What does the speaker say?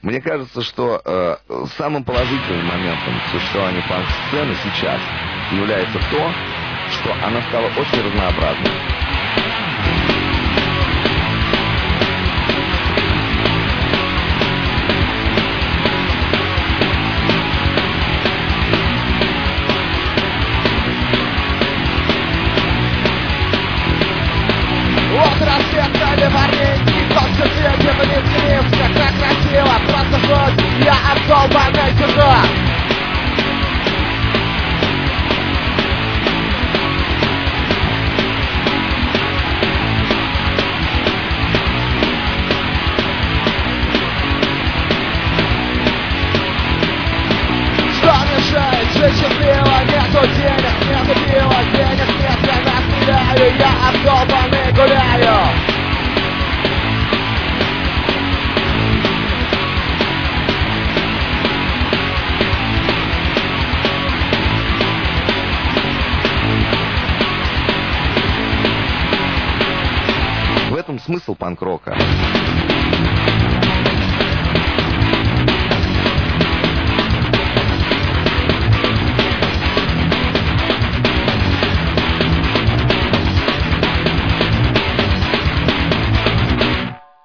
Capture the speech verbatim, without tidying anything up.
Мне кажется, что э, самым положительным моментом существования панк-сцены сейчас является то, что она стала очень разнообразной. Вот рассветали вареньки, только светим лицем. Все так красиво, просто хоть я обдолбанный чужак. Что мешает? Жить счастливо, нету денег, нету пива, денег нет, я нас теряю, я обдолбанный гуляю. В этом смысл панк-рока.